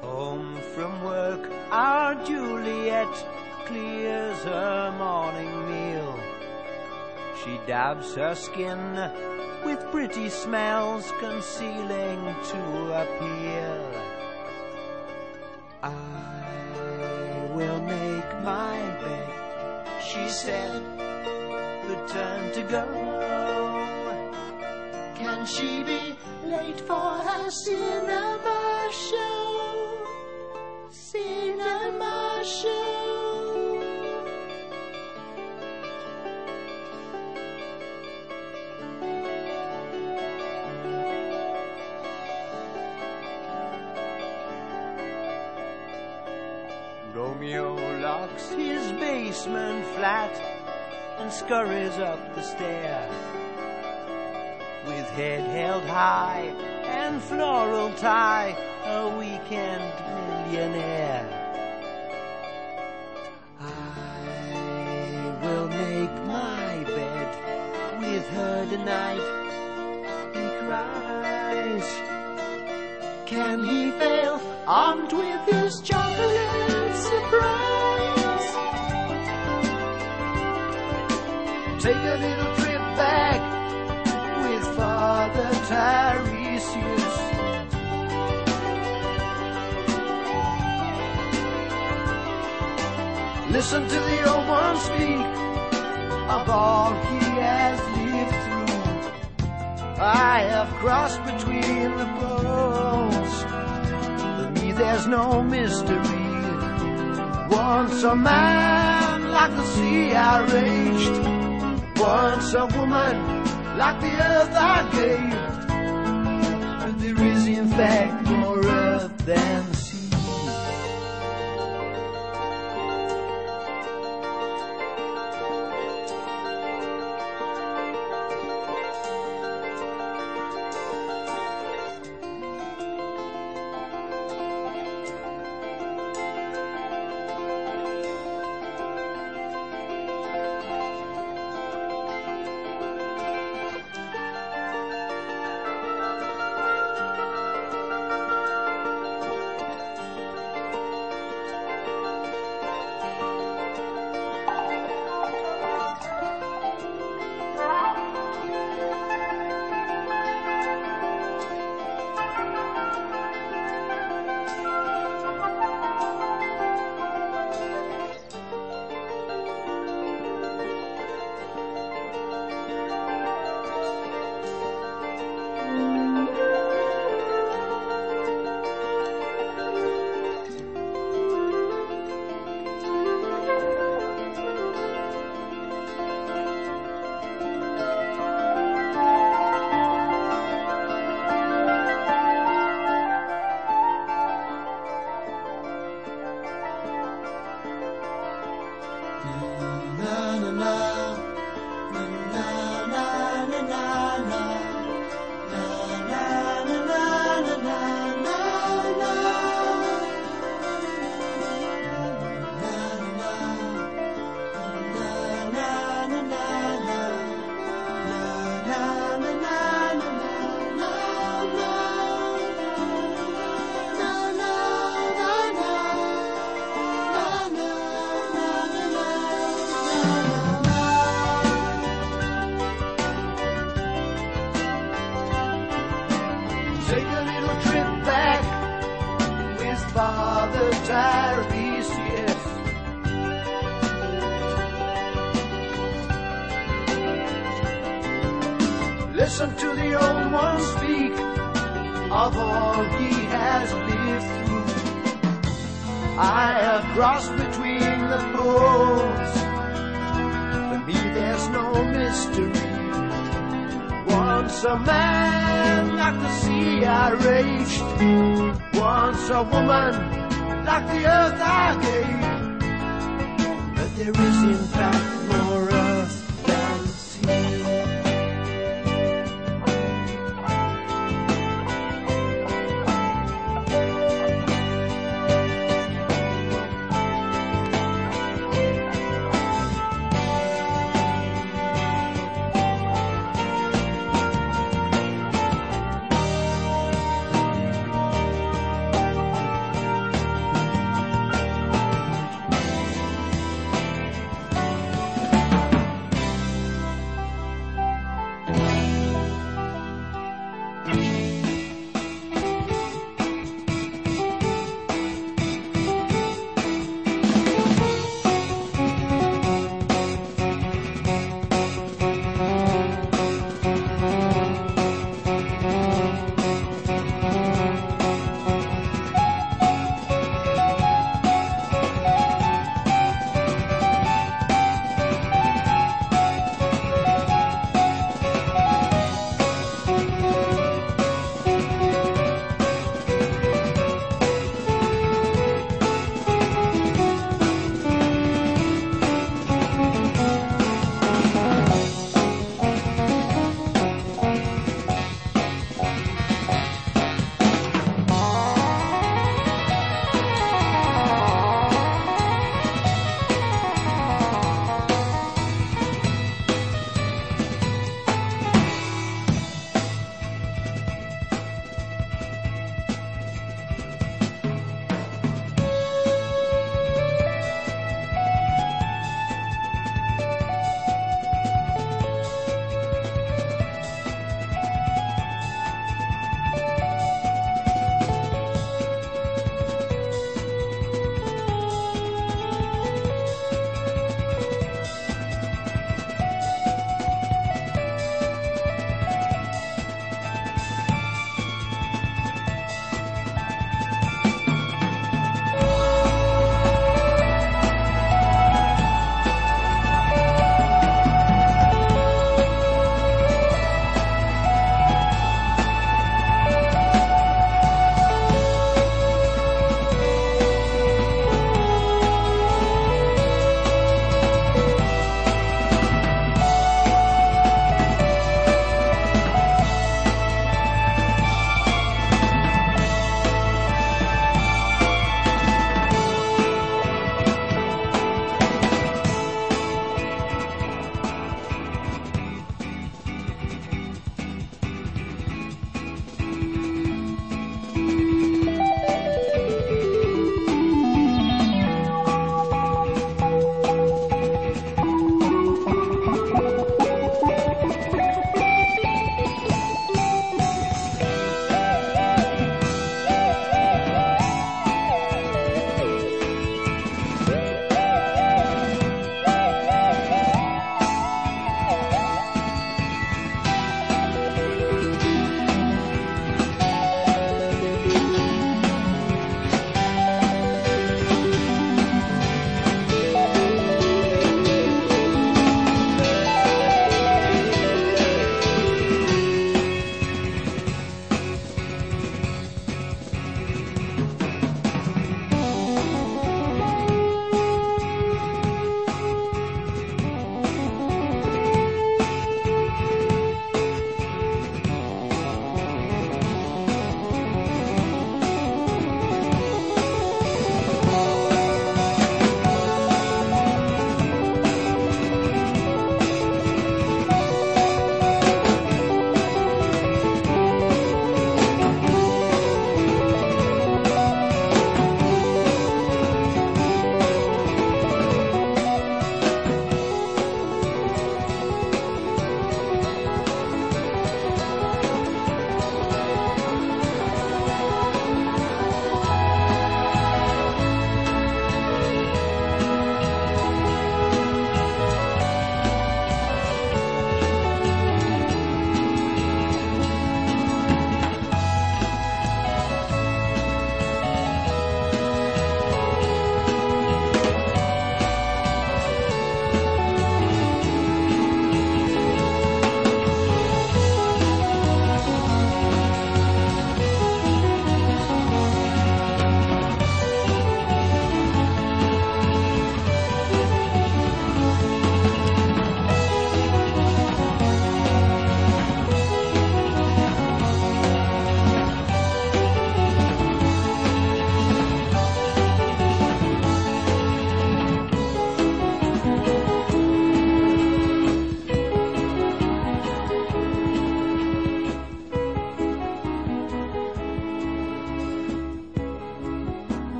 Home from work, our Juliet clears her morning meal. She dabs her skin with pretty smells concealing to appeal. I will make my bed, she said, good turn to go. Can she be late for her cinema show? Cinema show. Romeo locks his basement flat and scurries up the stair. With head held high and floral tie, a weekend millionaire. I will make my bed with her tonight, he cries. Can he fail, armed with his chocolate surprise? Take a little trip back with Father Tiresias. Listen to the old one speak of all he has lived through. I have crossed between the poles. For me there's no mystery. Once a man like the sea I raged. Once a woman like the earth I gave. But there is in fact more earth than sea. Take a little trip back with Father Tiresias. Listen to the old one speak of all he has lived through. I have crossed between the poles. For me there's no mystery. Once a man like the sea I raged. Once a woman like the earth I gave. But there is in fact more